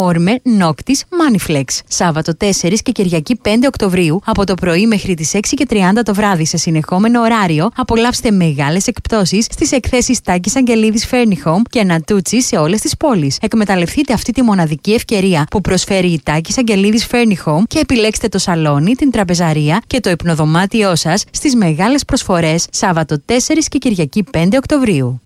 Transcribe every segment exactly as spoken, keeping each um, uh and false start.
Όρμε Νόκτης Maniflex. Σάββατο τέσσερις και Κυριακή πέντε Οκτωβρίου από το πρωί μέχρι τις έξι και τριάντα το βράδυ σε συνεχόμενο ωράριο απολαύστε μεγάλες εκπτώσεις στις εκθέσεις Τάκης Αγγελίδης Furni Home και Νατούτσι σε όλες τις πόλεις. Εκμεταλλευτείτε αυτή τη μοναδική ευκαιρία που προσφέρει η Τάκης Αγγελίδης Furni Home και επιλέξτε το σαλόνι, την τραπεζαρία και το υπνοδωμάτιό σας στις μεγάλες προσφορές Σάββατο τέσσερις και Κυριακή πέντε Οκτωβρίου.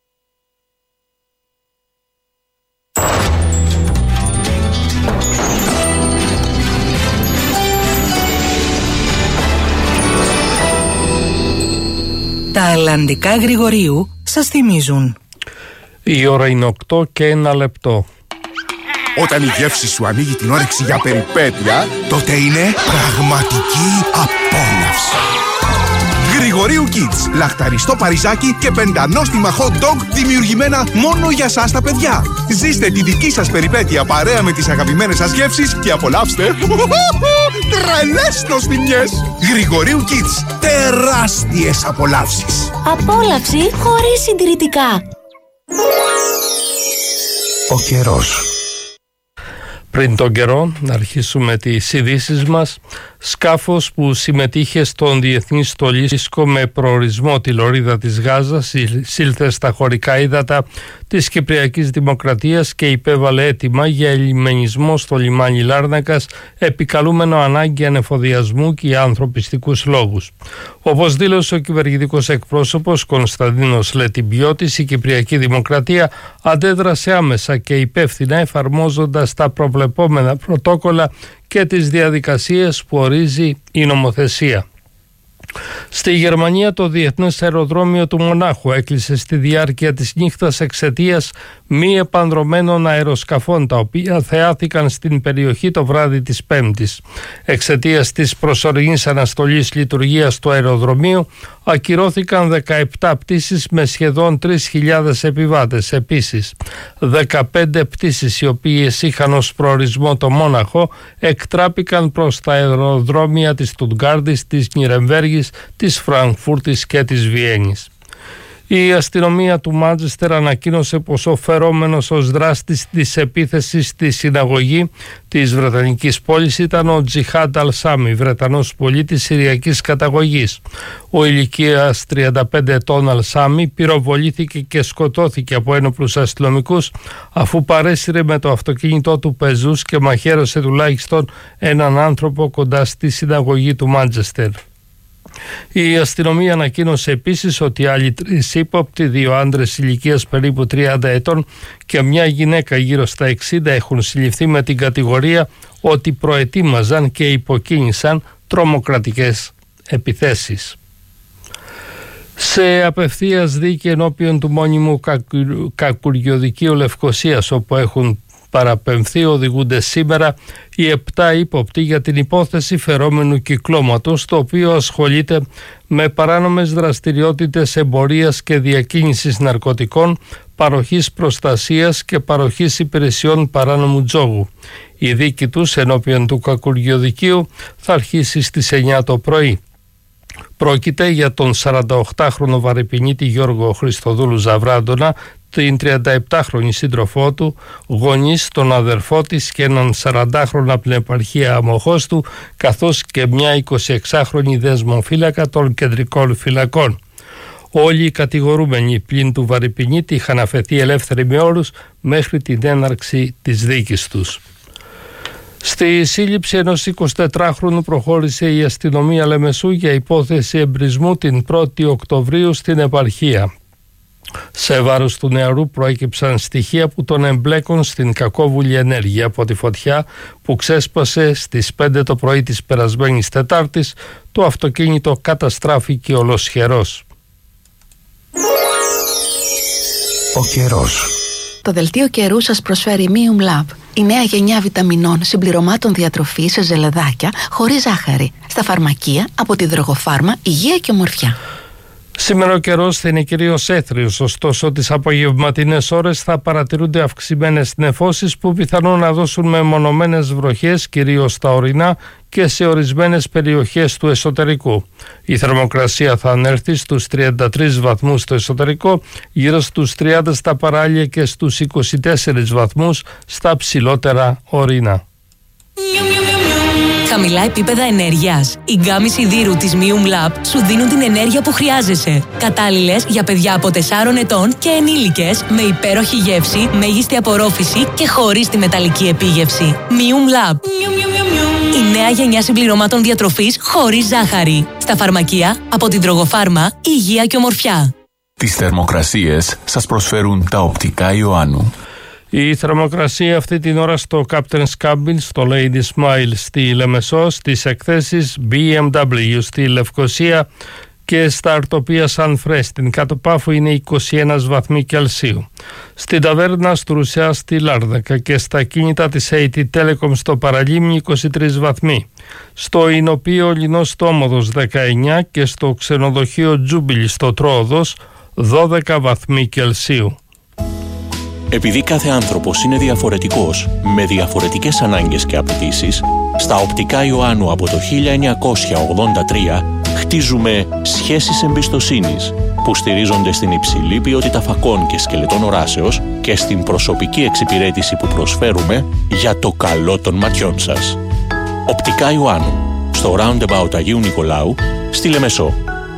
Τα Ελλαντικά Γρηγορίου σας θυμίζουν. Η ώρα είναι οκτώ και ένα λεπτό. Όταν η γεύση σου ανοίγει την όρεξη για περιπέτεια, τότε είναι πραγματική απόλαυση. Γρηγορίου Kids. Λαχταριστό παριζάκι και πεντανόστιμα hot dog δημιουργημένα μόνο για σας τα παιδιά. Ζήστε τη δική σας περιπέτεια παρέα με τις αγαπημένες σας γεύσεις και απολαύστε τρελές νοστιμιές. Γρηγορίου Kids. Τεράστιες απολαύσεις. Απόλαυση χωρίς συντηρητικά. Ο καιρός. Πριν τον καιρό, να αρχίσουμε τις ειδήσεις μας. Σκάφος που συμμετείχε στον διεθνή στολίσκο με προορισμό τη λωρίδα της Γάζας εισήλθε στα χωρικά ύδατα της Κυπριακής Δημοκρατίας και υπέβαλε αίτημα για ελιμενισμό στο λιμάνι Λάρνακας, επικαλούμενο ανάγκη ανεφοδιασμού και για ανθρωπιστικούς λόγους. Όπως δήλωσε ο κυβερνητικός εκπρόσωπος Κωνσταντίνος Λετιμπιώτης, η Κυπριακή Δημοκρατία αντέδρασε άμεσα και υπεύθυνα εφαρμόζοντας τα προβλεπόμενα πρωτόκολλα και τις διαδικασίες που ορίζει η νομοθεσία. Στη Γερμανία το Διεθνές Αεροδρόμιο του Μονάχου έκλεισε στη διάρκεια της νύχτας εξαιτίας μη επανδρωμένων αεροσκαφών τα οποία θεάθηκαν στην περιοχή το βράδυ της Πέμπτης. Εξαιτίας της προσωρινής αναστολής λειτουργίας του αεροδρομίου ακυρώθηκαν δεκαεπτά πτήσεις με σχεδόν τρεις χιλιάδες επιβάτες. Επίσης, δεκαπέντε πτήσεις οι οποίες είχαν ως προορισμό το Μόναχο εκτράπηκαν προς τα αεροδρόμια της Στουτγκάρδης, της Νιρεμβέργης, της Φραγκφούρτης και της Βιέννης. Η αστυνομία του Μάντσεστερ ανακοίνωσε πως ο φερόμενος ως δράστης της επίθεσης στη συναγωγή της βρετανικής πόλης ήταν ο Τζιχάντ Αλσάμι, Βρετανός πολίτης συριακής καταγωγής. Ο ηλικίας τριάντα πέντε ετών Αλσάμι πυροβολήθηκε και σκοτώθηκε από ένοπλους αστυνομικούς αφού παρέσυρε με το αυτοκίνητό του πεζούς και μαχαίρωσε τουλάχιστον έναν άνθρωπο κοντά στη συναγωγή του Μάντσεστερ. Η αστυνομία ανακοίνωσε επίσης ότι άλλοι τρεις ύποπτοι, δύο άντρες ηλικίας περίπου τριάντα ετών και μια γυναίκα γύρω στα εξήντα, έχουν συλληφθεί με την κατηγορία ότι προετοίμαζαν και υποκίνησαν τρομοκρατικές επιθέσεις. Σε απευθείας δίκη ενώπιον του μόνιμου κακουριοδικείου Λευκωσίας, όπου έχουν παραπεμφθεί, οδηγούνται σήμερα οι επτά ύποπτοι για την υπόθεση φερόμενου κυκλώματος, το οποίο ασχολείται με παράνομες δραστηριότητες εμπορίας και διακίνησης ναρκωτικών, παροχής προστασίας και παροχής υπηρεσιών παράνομου τζόγου. Η δίκη τους ενώπιον του κακουριοδικείου θα αρχίσει στις εννιά το πρωί. Πρόκειται για τον σαρανταοκτάχρονο βαρεπινίτη Γιώργο Χριστοδούλου Ζαβράντονα, την τριανταεπτάχρονη σύντροφό του, γονείς, τον αδερφό της και έναν σαραντάχρονο από την επαρχία αμοχώς του, καθώς και μια εικοσιεξάχρονη δεσμοφύλακα των κεντρικών φυλακών. Όλοι οι κατηγορούμενοι πλην του βαρεπινίτη είχαν αφαιθεί ελεύθεροι με όρους μέχρι την έναρξη της δίκης τους. Στη σύλληψη ενός εικοσιτετράχρονου προχώρησε η αστυνομία Λεμεσού για υπόθεση εμπρισμού την πρώτη Οκτωβρίου στην επαρχία. Σε βάρος του νεαρού προέκυψαν στοιχεία που τον εμπλέκουν στην κακόβουλη ενέργεια από τη φωτιά που ξέσπασε στις πέντε το πρωί της περασμένης Τετάρτης. Το αυτοκίνητο καταστράφηκε ολοσχερός. Ο καιρός. Το δελτίο καιρού σας προσφέρει Mium Lab, η νέα γενιά βιταμινών συμπληρωμάτων διατροφής σε ζελεδάκια χωρίς ζάχαρη. Στα φαρμακεία από τη Δρογοφάρμα, υγεία και ομορφιά. Σήμερα ο καιρός θα είναι κυρίως έθριος, ωστόσο τις απογευματινές ώρες θα παρατηρούνται αυξημένες νεφώσεις που πιθανόν να δώσουν μεμονωμένες βροχές, κυρίως στα ορεινά και σε ορισμένες περιοχές του εσωτερικού. Η θερμοκρασία θα ανέλθει στους τριάντα τρεις βαθμούς στο εσωτερικό, γύρω στους τριάντα στα παράλια και στους είκοσι τέσσερις βαθμούς στα ψηλότερα ορεινά. Χαμηλά επίπεδα ενέργειας. Οι γκάμοι σιδήρου της Mium Lab σου δίνουν την ενέργεια που χρειάζεσαι. Κατάλληλες για παιδιά από τεσσάρων ετών και ενήλικες, με υπέροχη γεύση, μέγιστη απορρόφηση και χωρίς τη μεταλλική επίγευση. Mium Lab. Η νέα γενιά συμπληρωμάτων διατροφής χωρίς ζάχαρη. Στα φαρμακεία, από την Τρογοφάρμα, υγεία και ομορφιά. Τις θερμοκρασίες σας προσφέρουν τα οπτικά Ιωάννου. Η θερμοκρασία αυτή την ώρα στο Captain's Cabin, στο Lady Smile στη Λεμεσό, στις εκθέσεις μπι εμ ντάμπλιου στη Λευκοσία και στα Αρτοπία Σαν Φρέ στην Κάτω Πάφο είναι είκοσι ένα βαθμοί Κελσίου. Στην Ταβέρνα Στρουσιά στη Λάρνακα και στα κίνητα της έι τι Telecom στο Παραλίμνη είκοσι τρεις βαθμοί. Στο Ινοπείο Λινός Τόμοδος δεκαεννιά και στο Ξενοδοχείο Τζούμπιλι στο Τρόοδος δώδεκα βαθμοί Κελσίου. Επειδή κάθε άνθρωπος είναι διαφορετικός, με διαφορετικές ανάγκες και απαιτήσεις, στα οπτικά Ιωάννου από το χίλια εννιακόσια ογδόντα τρία χτίζουμε σχέσεις εμπιστοσύνης που στηρίζονται στην υψηλή ποιότητα φακών και σκελετών οράσεως και στην προσωπική εξυπηρέτηση που προσφέρουμε για το καλό των ματιών σας. Οπτικά Ιωάννου, στο Roundabout Αγίου Νικολάου, στη Λεμεσό.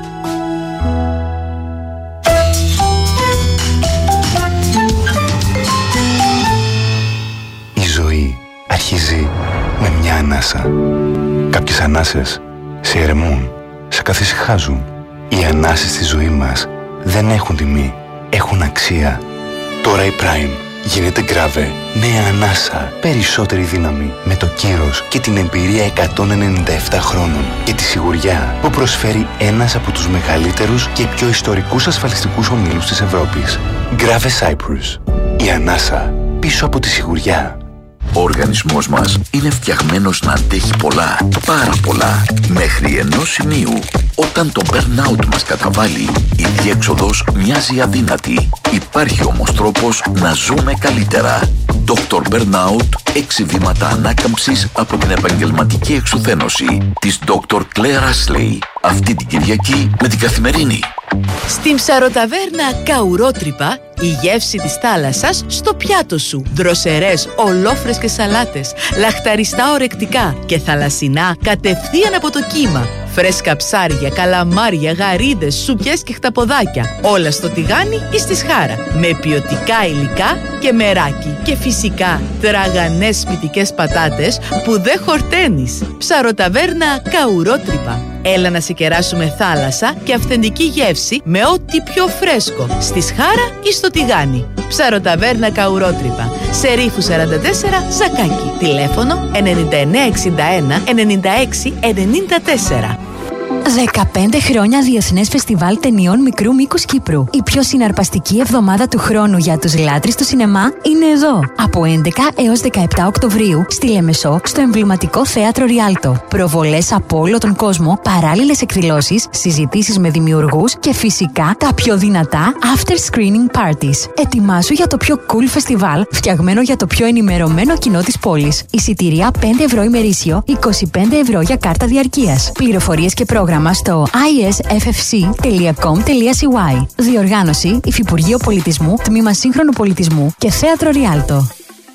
Αρχίζει με μια ανάσα. Κάποιες ανάσες σε ερεμούν, σε καθησυχάζουν. Οι ανάσες στη ζωή μας δεν έχουν τιμή, έχουν αξία. Τώρα η Prime γίνεται Grave. Νέα ανάσα, περισσότερη δύναμη, με το κύρος και την εμπειρία εκατόν ενενήντα επτά χρόνων και τη σιγουριά που προσφέρει ένας από τους μεγαλύτερους και πιο ιστορικούς ασφαλιστικούς ομίλους της Ευρώπης. Grave Cyprus. Η ανάσα πίσω από τη σιγουριά. Ο οργανισμός μας είναι φτιαγμένος να αντέχει πολλά, πάρα πολλά, μέχρι ενός σημείου. Όταν το burnout μας καταβάλει, η διέξοδος μοιάζει αδύνατη. Υπάρχει όμως τρόπος να ζούμε καλύτερα. Doctor Burnout, έξι βήματα ανάκαμψης από την επαγγελματική εξουθένωση της Doctor Claire Ashley. Αυτή την Κυριακή με την Καθημερινή. Στην ψαροταβέρνα Καουρότρυπα, η γεύση της θάλασσας στο πιάτο σου. Δροσερές, ολόφρεσκες σαλάτες, λαχταριστά ορεκτικά και θαλασσινά κατευθείαν από το κύμα. Φρέσκα ψάρια, καλαμάρια, γαρίδες, σουπιές και χταποδάκια. Όλα στο τηγάνι ή στη σχάρα. Με ποιοτικά υλικά και μεράκι. Και φυσικά τραγανές σπιτικές πατάτες που δεν χορταίνεις. Ψαροταβέρνα Καουρότρυπα. Έλα να σε κεράσουμε θάλασσα και αυθεντική γεύση με ό,τι πιο φρέσκο. Στη σχάρα ή στο τηγάνι. Ψαροταβέρνα Καουρότρυπα. Σε Ρήφου σαράντα τέσσερα, Ζακάκι. Τηλέφωνο ενενήντα εννέα εξήντα ένα ενενήντα έξι ενενήντα τέσσερα. δεκαπέντε χρόνια Διεθνές Φεστιβάλ Ταινιών Μικρού Μήκους Κύπρου. Η πιο συναρπαστική εβδομάδα του χρόνου για τους λάτρεις του σινεμά είναι εδώ. Από έντεκα έως δεκαεπτά Οκτωβρίου στη Λεμεσό, στο εμβληματικό θέατρο Ριάλτο. Προβολές από όλο τον κόσμο, παράλληλες εκδηλώσεις, συζητήσεις με δημιουργούς και φυσικά τα πιο δυνατά after screening parties. Ετοιμάσου για το πιο cool φεστιβάλ, φτιαγμένο για το πιο ενημερωμένο κοινό της πόλης. Εισιτήρια πέντε ευρώ ημερήσιο, είκοσι πέντε ευρώ για κάρτα διαρκείας. Πληροφορίες και πρόγραμμα στο άι ες εφ εφ σι τελεία κομ τελεία σι γουάι. Διοργάνωση Υφυπουργείο Πολιτισμού, Τμήμα Σύγχρονου Πολιτισμού και Θέατρο Ριάλτο.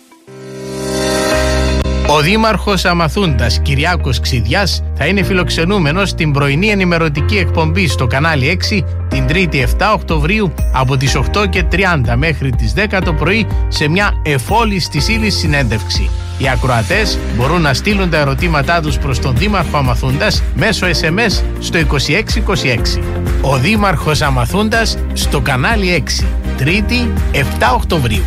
Ο Δήμαρχος Αμαθούντας Κυριάκος Ξιδιάς θα είναι φιλοξενούμενος στην πρωινή ενημερωτική εκπομπή στο κανάλι έξι την Τρίτη επτά Οκτωβρίου από τις οκτώ και τριάντα μέχρι τις δέκα το πρωί σε μια εφόλης της ύλης συνέντευξη. Οι ακροατές μπορούν να στείλουν τα ερωτήματά τους προς τον Δήμαρχο Αμαθούντας μέσω ες εμ ες στο είκοσι έξι είκοσι έξι. Ο Δήμαρχος Αμαθούντας στο κανάλι έξι, Τρίτη επτά Οκτωβρίου.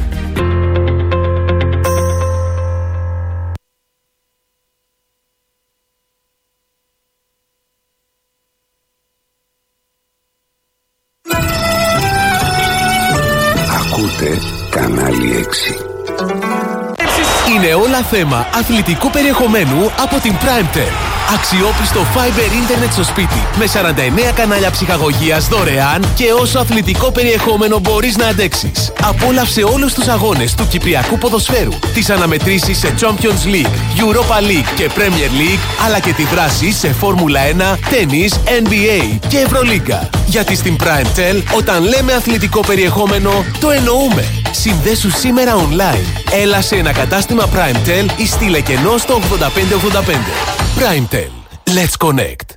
Ακούτε κανάλι έξι. Είναι όλα θέμα αθλητικού περιεχομένου από την Primetel. Αξιόπιστο Fiber ίντερνετ στο σπίτι με σαράντα εννέα κανάλια ψυχαγωγίας δωρεάν και όσο αθλητικό περιεχόμενο μπορείς να αντέξεις. Απόλαυσε όλους τους αγώνες του Κυπριακού ποδοσφαίρου, τις αναμετρήσεις σε Champions League, Europa League και Premier League, αλλά και τη δράση σε Φόρμουλα ένα, τένις, N B A και Ευρωλίγκα. Γιατί στην PrimeTel, όταν λέμε αθλητικό περιεχόμενο, το εννοούμε. Συνδέσου σήμερα online. Έλα σε ένα κατάστημα PrimeTel ή στείλε κενό στο ογδόντα πέντε ογδόντα πέντε. PrimeTel. Let's connect.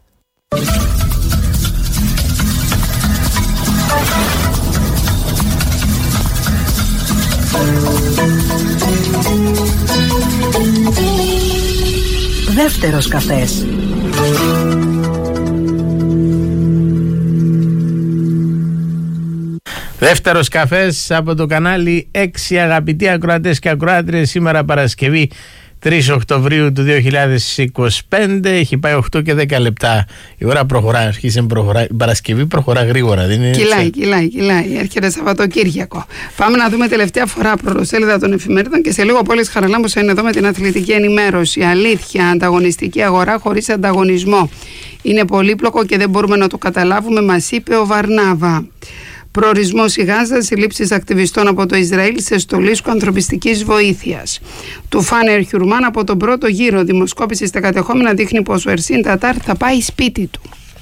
Δεύτερος καφές. Δεύτερος καφές από το κανάλι έξι, αγαπητοί ακροατές και ακροάτριες. Σήμερα Παρασκευή τρεις Οκτωβρίου του δύο χιλιάδες είκοσι πέντε. Έχει πάει οκτώ και δέκα λεπτά. Η ώρα προχωρά, αρχίζει προχωρά. Η Παρασκευή προχωρά γρήγορα, δεν είναι? Κυλάει, κυλάει, κυλάει. Έρχεται Σαββατοκύριακο. Πάμε να δούμε τελευταία φορά πρωτοσέλιδα των εφημερίδων και σε λίγο Πόλης Χαραλάμπους είναι εδώ με την αθλητική ενημέρωση. Αλήθεια, ανταγωνιστική αγορά χωρίς ανταγωνισμό. Είναι πολύπλοκο και δεν μπορούμε να το καταλάβουμε, μας είπε ο Βαρνάβα. Προορισμός η Γάζα, συλλήψεις ακτιβιστών από το Ισραήλ σε στολίσκο ανθρωπιστικής βοήθειας. Του Φάνερ Χιουρμάν από τον πρώτο γύρο δημοσκόπηση στα κατεχόμενα δείχνει πως ο Ερσίν Τατάρ θα πάει σπίτι του.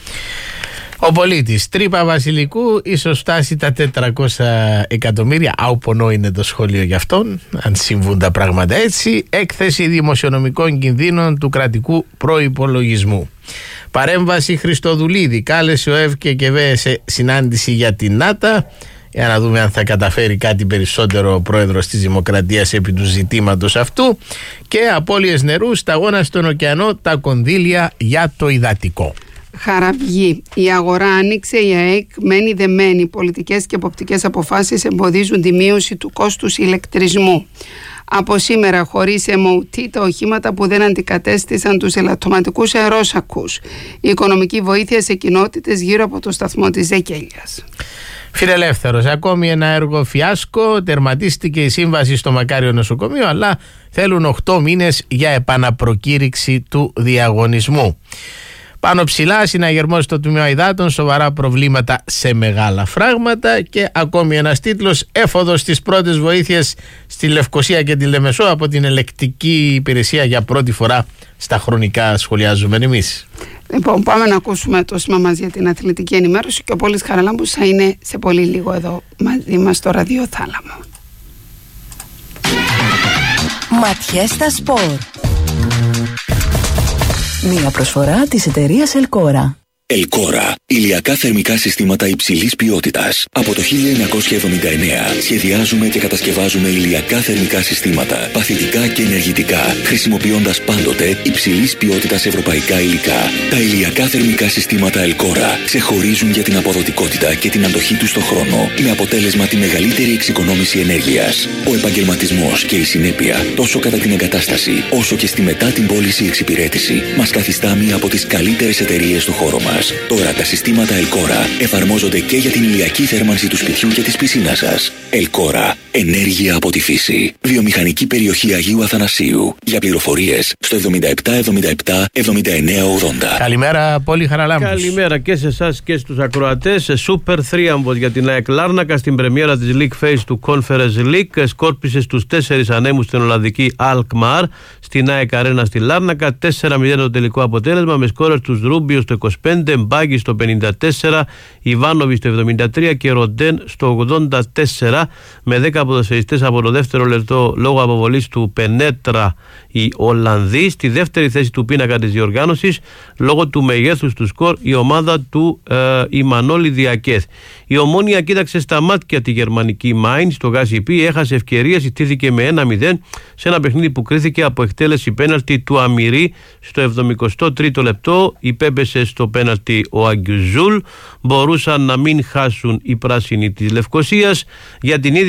Ο πολίτης, τρύπα βασιλικού, ίσως φτάσει τα τετρακόσια εκατομμύρια. Άουπονό είναι το σχόλιο για αυτόν, αν συμβούν τα πράγματα έτσι. Έκθεση δημοσιονομικών κινδύνων του κρατικού προϋπολογισμού. Παρέμβαση Χριστοδουλίδη, κάλεσε ο ΕΒ και ΚΕΒΕ σε συνάντηση για την ΝΑΤΑ. Για να δούμε αν θα καταφέρει κάτι περισσότερο ο πρόεδρος της Δημοκρατίας επί του ζητήματος αυτού. Και απώλειες νερού, σταγόνα στον ωκεανό, τα κονδύλια για το υδατικό. Χαραυγή. Η αγορά άνοιξε, η ΑΕΚ μένει δεμένη. Πολιτικές και εποπτικές αποφάσεις εμποδίζουν τη μείωση του κόστους ηλεκτρισμού. Από σήμερα, χωρίς εμ ο τι, τα οχήματα που δεν αντικατέστησαν τους ελαττωματικούς αερόσακους. Η οικονομική βοήθεια σε κοινότητες γύρω από το σταθμό της Ζεκέλιας. Φιλελεύθερος, ακόμη ένα έργο φιάσκο. Τερματίστηκε η σύμβαση στο Μακάριο νοσοκομείο, αλλά θέλουν οκτώ μήνες για επαναπροκήρυξη του διαγωνισμού. Πάνω ψηλά, συναγερμός στο Τμήμα Υδάτων, σοβαρά προβλήματα σε μεγάλα φράγματα. Και ακόμη ένας τίτλος, έφοδος στις πρώτες βοήθειες στη Λευκοσία και τη Λεμεσό από την ελεκτική υπηρεσία για πρώτη φορά στα χρονικά, σχολιάζουμε εμείς. Λοιπόν, πάμε να ακούσουμε το σήμα μας για την αθλητική ενημέρωση και ο Πόλης Χαραλάμπους θα είναι σε πολύ λίγο εδώ μαζί μας στο ραδιοθάλαμο. Ματιές στα σπορ. Μία προσφορά της εταιρείας Ελκόρα. Ελκόρα. Ηλιακά θερμικά συστήματα υψηλής ποιότητας. Από το χίλια εννιακόσια εβδομήντα εννέα σχεδιάζουμε και κατασκευάζουμε ηλιακά θερμικά συστήματα, παθητικά και ενεργητικά, χρησιμοποιώντας πάντοτε υψηλής ποιότητας ευρωπαϊκά υλικά. Τα ηλιακά θερμικά συστήματα Ελκόρα ξεχωρίζουν για την αποδοτικότητα και την αντοχή τους στον χρόνο, με αποτέλεσμα τη μεγαλύτερη εξοικονόμηση ενέργειας. Ο επαγγελματισμός και η συνέπεια, τόσο κατά την εγκατάσταση, όσο και στη μετά την πώληση εξυπηρέτηση, μας καθιστά μία από τις καλύτερες εταιρείες του χώρου μας. Τώρα τα συστήματα Ελκόρα εφαρμόζονται και για την ηλιακή θέρμανση του σπιτιού και της πισίνας σας. Ελκόρα. Ενέργεια από τη φύση. Βιομηχανική περιοχή Αγίου Αθανασίου. Για πληροφορίες στο εβδομήντα επτά εβδομήντα επτά εβδομήντα εννέα ογδόντα. Καλημέρα, Πόλη Χαραλάμπους. Καλημέρα και σε εσάς και στους ακροατές. Σούπερ θρίαμβος για την ΑΕΚ Λάρνακα στην πρεμιέρα της League Phase του Conference League. Σκόρπισε στους τέσσερις ανέμους στην Ολλανδική Alkmaar στην ΑΕΚ Αρένα στη Λάρνακα. τέσσερα μηδέν το τελικό αποτέλεσμα, με σκόρερ τους Ρούμπιο στο είκοσι πέντε, Μπάγκη στο πενήντα τέσσερα, Ιβάνοβι στο εβδομήντα τρία και Ροντέν στο ογδόντα τέσσερα, με δέκα ποδοσφαιριστές από το δεύτερο λεπτό λόγω αποβολής του Πενέτρα οι Ολλανδοί. Στη δεύτερη θέση του πίνακα της διοργάνωσης, λόγω του μεγέθους του σκορ, η ομάδα του ε, Ιμανόλη Διακέθ. Η Ομόνοια κοίταξε στα μάτια τη γερμανική Μάιν στο Γάζιπι, έχασε ευκαιρίες, ιτήθηκε με ένα μηδέν σε ένα παιχνίδι που κρίθηκε από εκτέλεση πέναλτι του Αμυρί στο εβδομηκοστό τρίτο λεπτό. Υπέμπεσε στο πέναλτι ο Αγκιουζούλ. Μπορούσαν να μην χάσουν οι πράσινοι της Λευκοσίας. Για την ίδια διοργάνωση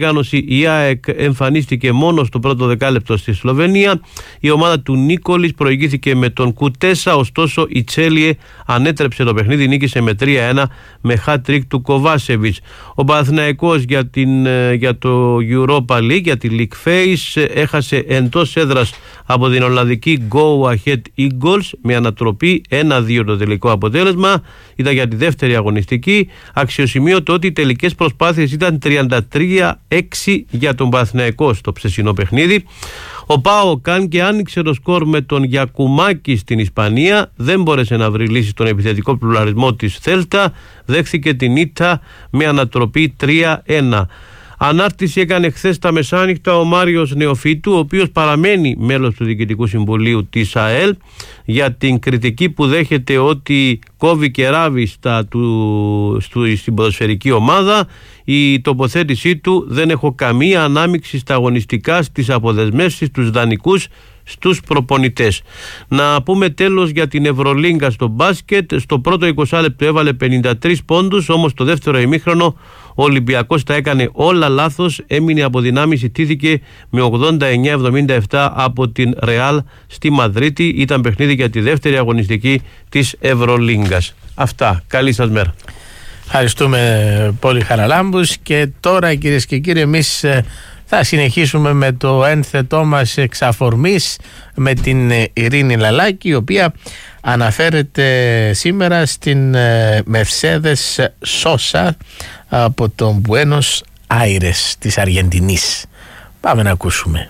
διοργάνωση η ΑΕΚ εμφανίστηκε μόνο στο πρώτο δεκάλεπτο στη Σλοβενία. Η ομάδα του Νίκολης προηγήθηκε με τον Κουτέσα, ωστόσο η Τσέλιε ανέτρεψε το παιχνίδι, νίκησε με τρία ένα με hat-trick του Κοβάσεβιτς. Ο Παναθηναϊκός για, την, για το Europa League, για τη League Face, έχασε εντός έδρας από την Ολλανδική Go Ahead Eagles με ανατροπή ένα δύο το τελικό αποτέλεσμα. Ήταν για τη δεύτερη αγωνιστική. Αξιοσημείωτο ότι οι τελικές προσπάθειες ήταν τριάντα τρία έξι για τον Παναθηναϊκό στο ψεσινό παιχνίδι. Ο ΠΑΟΚ, αν και άνοιξε το σκορ με τον Γιακουμάκη στην Ισπανία, δεν μπόρεσε να βρει λύση στον επιθετικό πλουραλισμό της Θέλτα. Δέχθηκε την ήττα με ανατροπή τρία ένα. Ανάρτηση έκανε χθες τα μεσάνυχτα ο Μάριος Νεοφίτου, ο οποίος παραμένει μέλος του Διοικητικού Συμβουλίου της ΑΕΛ, για την κριτική που δέχεται ότι κόβει και ράβει στα του, στου, στην ποδοσφαιρική ομάδα. Η τοποθέτησή του: δεν έχω καμία ανάμειξη στα αγωνιστικά, στις αποδεσμεύσεις, στους δανεικούς, στους προπονητές. Να πούμε τέλος για την Ευρωλίγκα στο μπάσκετ. Στο πρώτο είκοσι λεπτό έβαλε πενήντα τρεις πόντους, όμως το δεύτερο ημίχρονο ο Ολυμπιακός τα έκανε όλα λάθος, έμεινε από δυνάμεις, ιτήθηκε με ογδόντα εννιά εβδομήντα επτά από την Ρεάλ στη Μαδρίτη. Ήταν παιχνίδι για τη δεύτερη αγωνιστική της Ευρωλίγκας. Αυτά. Καλή σας μέρα. Ευχαριστούμε πολύ, Χαραλάμπους. Και τώρα, κυρίες και κύριοι, εμείς θα συνεχίσουμε με το ένθετό μας εξ αφορμής με την Ειρήνη Λαλάκη, η οποία αναφέρεται σήμερα στην Mercedes Sosa από τον Buenos Aires της Αργεντινής. Πάμε να ακούσουμε.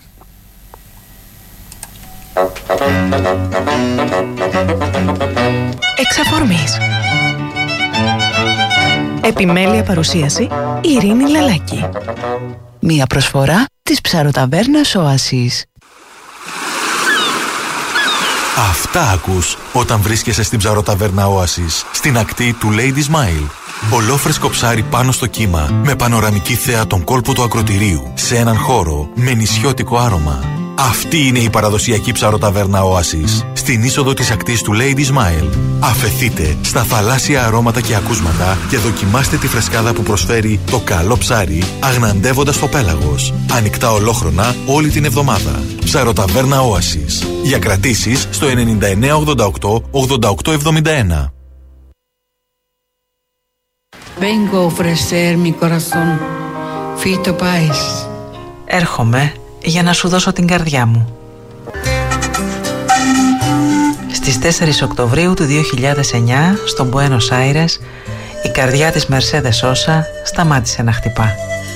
Εξ αφορμής. Επιμέλεια παρουσίαση Ειρήνη Λαλάκη. Μία προσφορά της ψαροταβέρνας Οάσης. Αυτά ακούς όταν βρίσκεσαι στην ψαροταβέρνα Oasis, στην ακτή του Lady Smile. Ολόφρεσκο ψάρι πάνω στο κύμα, με πανοραμική θέα τον κόλπο του ακροτηρίου, σε έναν χώρο με νησιώτικο άρωμα. Αυτή είναι η παραδοσιακή ψαροταβέρνα Oasis, στην είσοδο της ακτής του Lady Smile. Αφεθείτε στα θαλάσσια αρώματα και ακούσματα και δοκιμάστε τη φρεσκάδα που προσφέρει το καλό ψάρι, αγναντεύοντας το πέλαγος. Ανοιχτά ολόχρονα όλη την εβδομάδα. Ψαροταβέρνα Oasis. Για κρατήσεις στο ενενήντα εννέα ογδόντα οκτώ ογδόντα οκτώ εβδομήντα ένα. Vengo a ofrecer mi corazón, Fito Páez. Έρχομαι για να σου δώσω την καρδιά μου. Στις τέσσερις Οκτωβρίου του δύο χιλιάδες εννιά, στο Buenos Aires, η καρδιά της Mercedes Sosa σταμάτησε να χτυπά.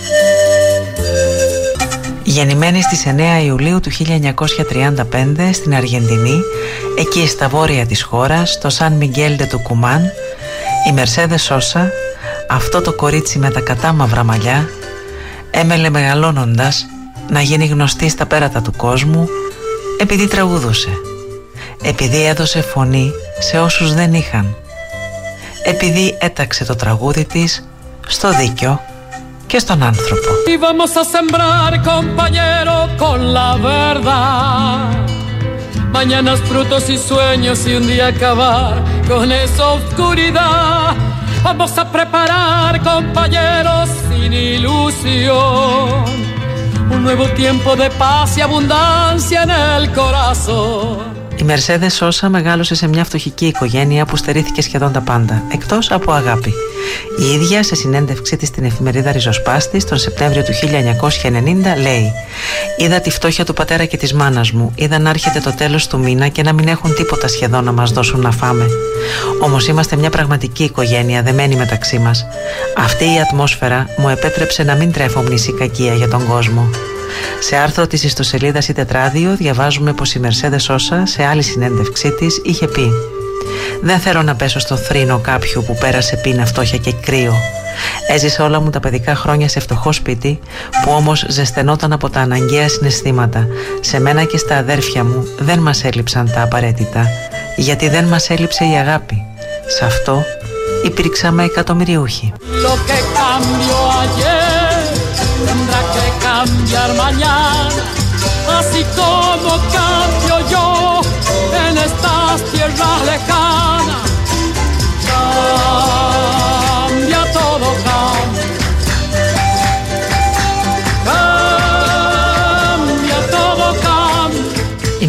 Γεννημένη στις εννέα Ιουλίου του χίλια εννιακόσια τριάντα πέντε στην Αργεντινή, εκεί στα βόρεια της χώρας, στο Σαν Μιγγέλ ντε Τουκουμάν, η Mercedes Sosa, αυτό το κορίτσι με τα κατάμαυρα μαλλιά, έμελε μεγαλώνοντας να γίνει γνωστή στα πέρατα του κόσμου, επειδή τραγουδούσε, επειδή έδωσε φωνή σε όσους δεν είχαν, επειδή έταξε το τραγούδι της στο δίκιο και στον άνθρωπο. Vamos a sembrar, compañero, con la verdad. Mañanas, frutos y sueños y un día acabar con esa oscuridad. Vamos a preparar, compañeros, sin ilusión, un nuevo tiempo de paz y abundancia en el corazón. Η Mercedes Sosa μεγάλωσε σε μια φτωχική οικογένεια που στερήθηκε σχεδόν τα πάντα, εκτός από αγάπη. Η ίδια, σε συνέντευξή της στην εφημερίδα Ριζοσπάστης τον Σεπτέμβριο του χίλια εννιακόσια ενενήντα, λέει: «Είδα τη φτώχεια του πατέρα και της μάνας μου, είδα να έρχεται το τέλος του μήνα και να μην έχουν τίποτα σχεδόν να μας δώσουν να φάμε. Όμως είμαστε μια πραγματική οικογένεια, δεμένη μεταξύ μας. Αυτή η ατμόσφαιρα μου επέτρεψε να μην τρέφω μνησή κακία για τον κόσμο». Σε άρθρο της ιστοσελίδας ή τετράδιο διαβάζουμε πως η Mercedes Sosa σε άλλη συνέντευξή της είχε πει: «Δεν θέλω να πέσω στο θρήνο κάποιου που πέρασε πείνα, φτώχεια και κρύο. Έζησα όλα μου τα παιδικά χρόνια σε φτωχό σπίτι που όμως ζεσθενόταν από τα αναγκαία συναισθήματα. Σε μένα και στα αδέρφια μου δεν μας έλειψαν τα απαραίτητα, γιατί δεν μας έλειψε η αγάπη. Σε αυτό υπήρξαμε εκατομμυριούχοι». Tendrá que cambiar mañana, así como cambio yo en estas tierras lejanas. Cambia todo, cambia.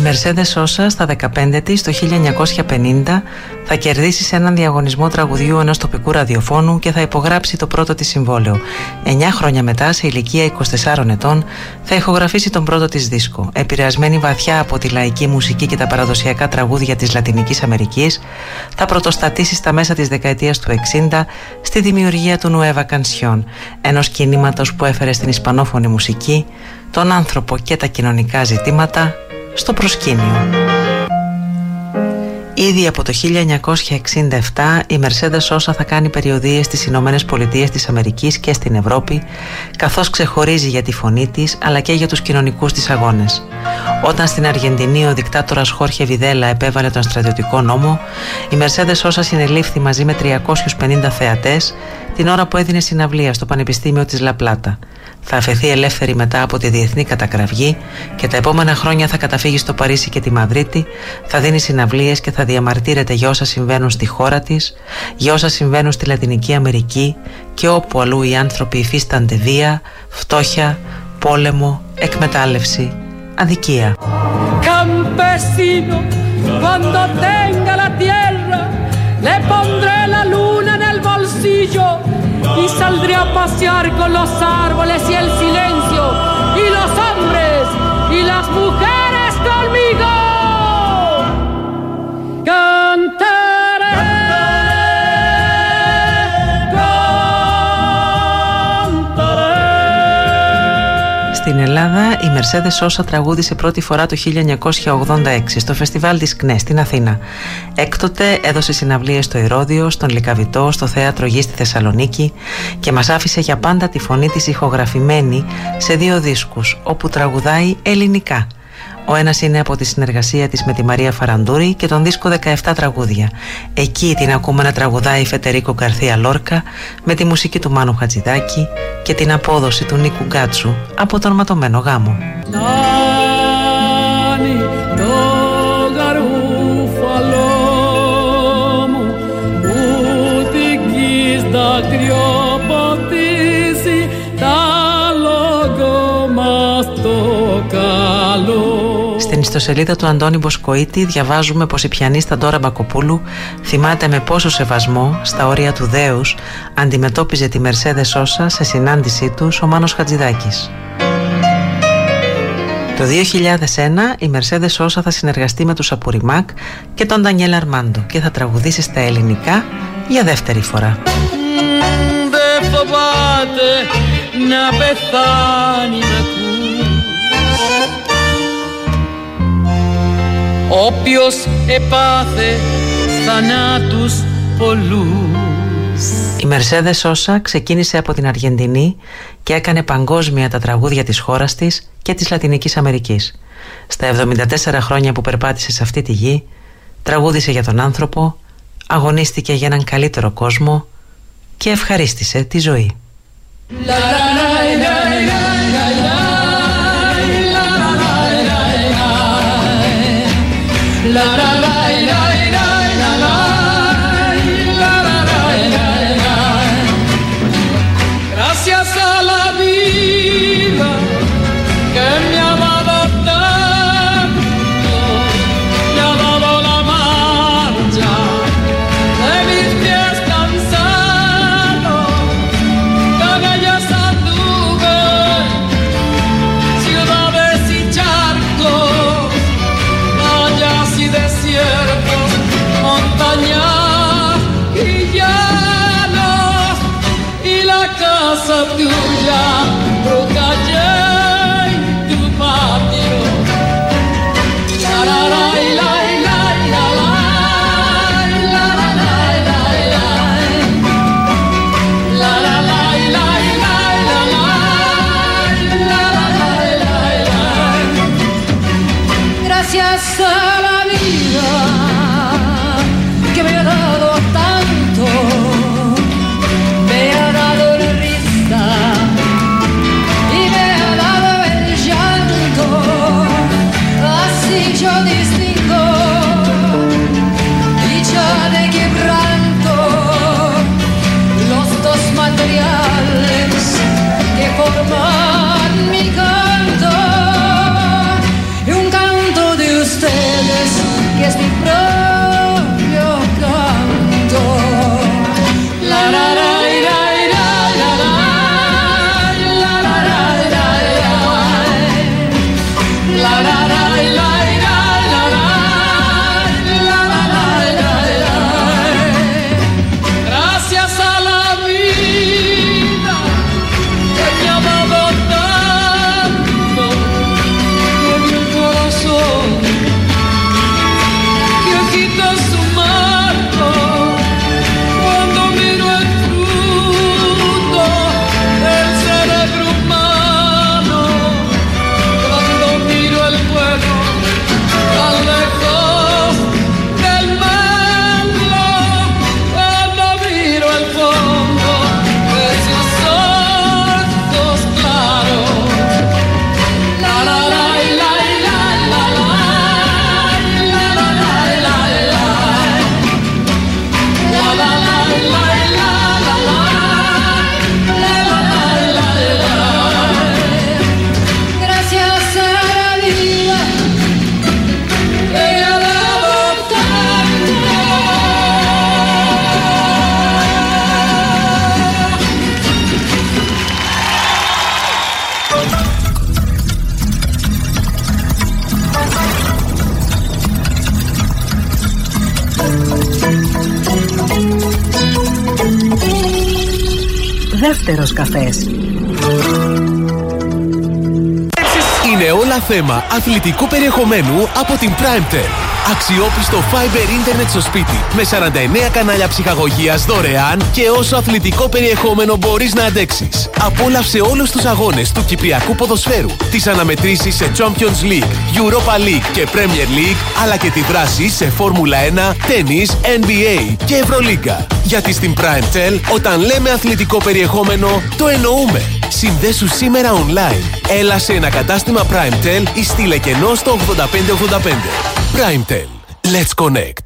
Mercedes Sosa στα δεκαπέντε της το χίλια εννιακόσια πενήντα θα κερδίσει σε έναν διαγωνισμό τραγουδιού ενός τοπικού ραδιοφώνου και θα υπογράψει το πρώτο της συμβόλαιο. Εννιά χρόνια μετά, σε ηλικία είκοσι τεσσάρων ετών, θα ηχογραφήσει τον πρώτο της δίσκο. Επηρεασμένη βαθιά από τη λαϊκή μουσική και τα παραδοσιακά τραγούδια της Λατινικής Αμερικής, θα πρωτοστατήσει στα μέσα της δεκαετίας του εξήντα στη δημιουργία του Nueva Canción, ενός κινήματος που έφερε στην ισπανόφωνη μουσική τον άνθρωπο και τα κοινωνικά ζητήματα στο προσκήνιο. Ήδη από το χίλια εννιακόσια εξήντα επτά η Mercedes Sosa θα κάνει περιοδίες στις Ηνωμένες Πολιτείες της Αμερικής και στην Ευρώπη, καθώς ξεχωρίζει για τη φωνή της αλλά και για τους κοινωνικούς της αγώνες. Όταν στην Αργεντινή ο δικτάτορας Χόρχε Βιδέλα επέβαλε τον στρατιωτικό νόμο, η Mercedes Sosa συνελήφθη μαζί με τριακόσιους πενήντα θεατές την ώρα που έδινε συναυλία στο Πανεπιστήμιο της Λα Πλάτα. Θα αφαιθεί ελεύθερη μετά από τη διεθνή κατακραυγή και τα επόμενα χρόνια θα καταφύγει στο Παρίσι και τη Μαδρίτη, θα δίνει συναυλίες και θα διαμαρτύρεται για όσα συμβαίνουν στη χώρα της, για όσα συμβαίνουν στη Λατινική Αμερική και όπου αλλού οι άνθρωποι υφίστανται βία, φτώχεια, πόλεμο, εκμετάλλευση, αδικία. Campesino, quando tenga la tierra, le pondré la luna en el bolsillo y saldré a pasear con los árboles y el silencio y los hombres y las mujeres conmigo. Cantaré, cantaré. Στην Ελλάδα η Mercedes Sosa τραγούδισε πρώτη φορά το χίλια εννιακόσια ογδόντα έξι στο φεστιβάλ της ΚΝΕ στην Αθήνα. Έκτοτε έδωσε συναυλίες στο Ηρώδειο, στον Λυκαβητό, στο Θέατρο Γη στη Θεσσαλονίκη και μας άφησε για πάντα τη φωνή της ηχογραφημένη σε δύο δίσκους όπου τραγουδάει ελληνικά. Ο ένας είναι από τη συνεργασία της με τη Μαρία Φαραντούρη και τον δίσκο δεκαεπτά τραγούδια. Εκεί την ακούμε να τραγουδάει η Φεντερίκο Γκαρθία Λόρκα με τη μουσική του Μάνου Χατζηδάκη και την απόδοση του Νίκου Γκάτσου από τον Ματωμένο Γάμο. Στην ιστοσελίδα του Αντώνη Μποσκοίτη διαβάζουμε πως η πιανίστα Ντόρα Μπακοπούλου θυμάται με πόσο σεβασμό, στα όρια του δέους, αντιμετώπιζε τη Mercedes Sosa σε συνάντησή τους ο Μάνος Χατζηδάκης. Το δύο χιλιάδες ένα η Mercedes Sosa θα συνεργαστεί με τους Απουριμάκ και τον Ντανιέλ Αρμάντο και θα τραγουδήσει στα ελληνικά για δεύτερη φορά. Δεν φοβάται να πεθάνει να ακούς, όποιος επάθε θανάτους πολλούς. Η Mercedes Sosa ξεκίνησε από την Αργεντινή και έκανε παγκόσμια τα τραγούδια της χώρας της και της Λατινικής Αμερικής. Στα εβδομήντα τέσσερα χρόνια που περπάτησε σε αυτή τη γη, τραγούδισε για τον άνθρωπο, αγωνίστηκε για έναν καλύτερο κόσμο και ευχαρίστησε τη ζωή. Gracias a la vida que me ha dado tanto, me ha dado la marcha de mis pies cansados, con ellas anduve ciudades y charcos, vallas y desiertos, montañas y llanos, y la casa tuya, tu calle y tu patio. La la la la la la la la la la la la la. Gracias a la vida que me ha dado tanto, me ha dado la risa y me ha dado el llanto, así yo distingo dicha de quebranto, los dos materiales que forman mi canto, y un canto de usted es mi propio canto. La la la la la la la la la la la la la. Δεύτερος καφές. Είναι όλα θέμα αθλητικού περιεχομένου από την PrimeTel. Αξιόπιστο Fiber Internet στο σπίτι με σαράντα εννέα κανάλια ψυχαγωγίας δωρεάν και όσο αθλητικό περιεχόμενο μπορείς να αντέξεις. Απόλαυσε όλους τους αγώνες του Κυπριακού ποδοσφαίρου, τις αναμετρήσεις σε Champions League, Europa League και Premier League, αλλά και τη δράση σε Φόρμουλα ένα, τένις, N B A και Ευρωλίγκα. Γιατί στην PrimeTel, όταν λέμε αθλητικό περιεχόμενο, το εννοούμε. Συνδέσου σήμερα online. Έλα σε ένα κατάστημα PrimeTel ή στείλε κενό στο ογδόντα πέντε ογδόντα πέντε. PrimeTel. Let's connect.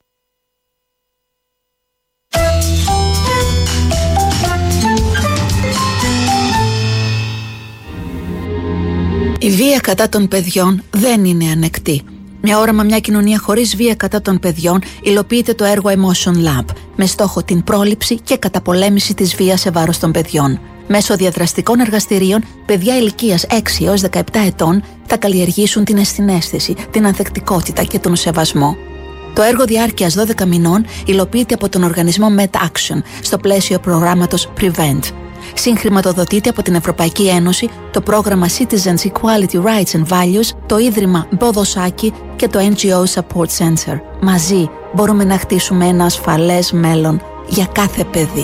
Η βία κατά των παιδιών δεν είναι ανεκτή. Με όραμα μια κοινωνία χωρίς βία κατά των παιδιών υλοποιείται το έργο Emotion Lab με στόχο την πρόληψη και καταπολέμηση της βίας σε βάρος των παιδιών. Μέσω διαδραστικών εργαστηρίων, παιδιά ηλικίας έξι έως δεκαεπτά ετών θα καλλιεργήσουν την ενσυναίσθηση, την ανθεκτικότητα και τον σεβασμό. Το έργο διάρκειας δώδεκα μηνών υλοποιείται από τον οργανισμό MedAction στο πλαίσιο προγράμματος Prevent. Συγχρηματοδοτείται από την Ευρωπαϊκή Ένωση, το πρόγραμμα Citizens Equality Rights and Values, το Ίδρυμα Μποδοσάκη και το N G O Support Center. Μαζί μπορούμε να χτίσουμε ένα ασφαλές μέλλον για κάθε παιδί.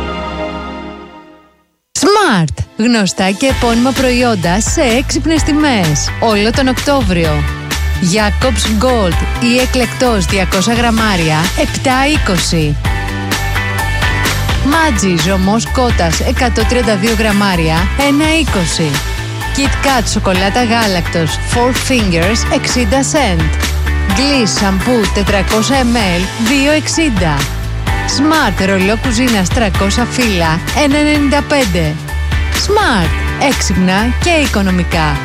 Smart. Γνωστά και επώνυμα προϊόντα σε έξυπνες τιμές. Όλο τον Οκτώβριο. Jacobs Gold ή εκλεκτός διακόσια γραμμάρια επτά είκοσι. Μάτζι ζωμός κότας εκατόν τριάντα δύο γραμμάρια ένα είκοσι. Kit Kat σοκολάτα γάλακτος Four Fingers εξήντα σεντ. Gliss σαμπού τετρακόσια μιλιλίτρα δύο εξήντα. Smart ρολό κουζίνας τριακόσια φύλλα ένα ενενήντα πέντε. Smart. Έξυπνα και οικονομικά.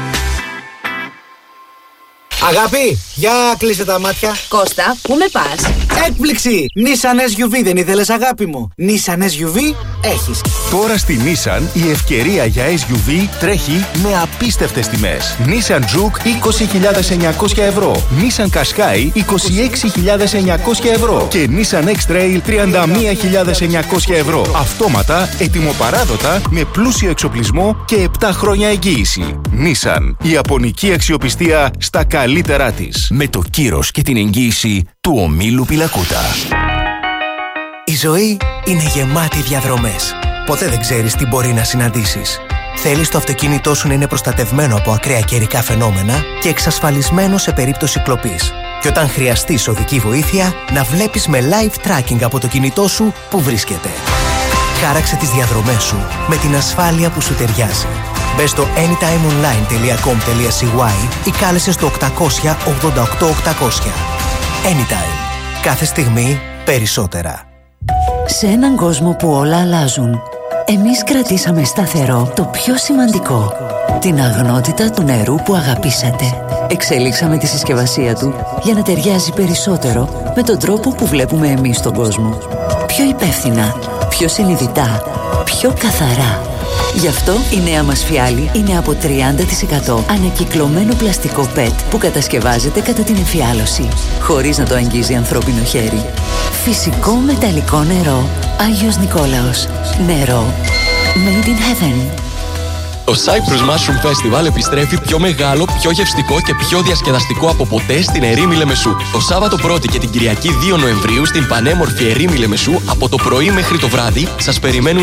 Αγάπη, για κλείσε τα μάτια. Κώστα, πού με πας? Έκπληξη! Nissan ες γιου βι δεν ήθελες, αγάπη μου? Nissan ες γιου βι έχεις. Τώρα στη Nissan η ευκαιρία για ες γιου βι τρέχει με απίστευτες τιμές. Nissan Juke είκοσι χιλιάδες εννιακόσια ευρώ, Nissan Qashqai είκοσι έξι χιλιάδες εννιακόσια ευρώ και Nissan X-Trail τριάντα μία χιλιάδες εννιακόσια ευρώ. Αυτόματα, ετοιμοπαράδοτα, με πλούσιο εξοπλισμό και επτά χρόνια εγγύηση. Nissan, η ιαπωνική αξιοπιστία στα καλύτερά της. Με το κύρος και την εγγύηση του ομίλου Πιλακούτα. Η ζωή είναι γεμάτη διαδρομές. Ποτέ δεν ξέρεις τι μπορεί να συναντήσεις. Θέλεις το αυτοκίνητό σου να είναι προστατευμένο από ακραία καιρικά φαινόμενα και εξασφαλισμένο σε περίπτωση κλοπής. Και όταν χρειαστείς οδική βοήθεια, να βλέπεις με live tracking από το κινητό σου που βρίσκεται. Χάραξε τις διαδρομές σου με την ασφάλεια που σου ταιριάζει. Μπες στο anytimeonline τελεία com τελεία c y ή κάλεσε στο οκτακόσια ογδόντα οκτώ οκτακόσια. Anytime. Κάθε στιγμή περισσότερα. Σε έναν κόσμο που όλα αλλάζουν, εμείς κρατήσαμε σταθερό το πιο σημαντικό, την αγνότητα του νερού που αγαπήσατε. Εξελίξαμε τη συσκευασία του για να ταιριάζει περισσότερο με τον τρόπο που βλέπουμε εμείς τον κόσμο. Πιο υπεύθυνα, πιο συνειδητά, πιο καθαρά. Γι' αυτό η νέα μας φιάλη είναι από τριάντα τοις εκατό ανακυκλωμένο πλαστικό πετ που κατασκευάζεται κατά την εμφιάλωση, χωρίς να το αγγίζει ανθρώπινο χέρι. Φυσικό μεταλλικό νερό Άγιος Νικόλαος. Νερό Made in Heaven. Το Cyprus Mushroom Festival επιστρέφει πιο μεγάλο, πιο γευστικό και πιο διασκεδαστικό από ποτέ στην Ερήμη Λεμεσού. Το Σάββατο πρώτη και την Κυριακή δύο Νοεμβρίου στην πανέμορφη Ερήμη Λεμεσού από το πρωί μέχρι το βράδυ σας περιμένουν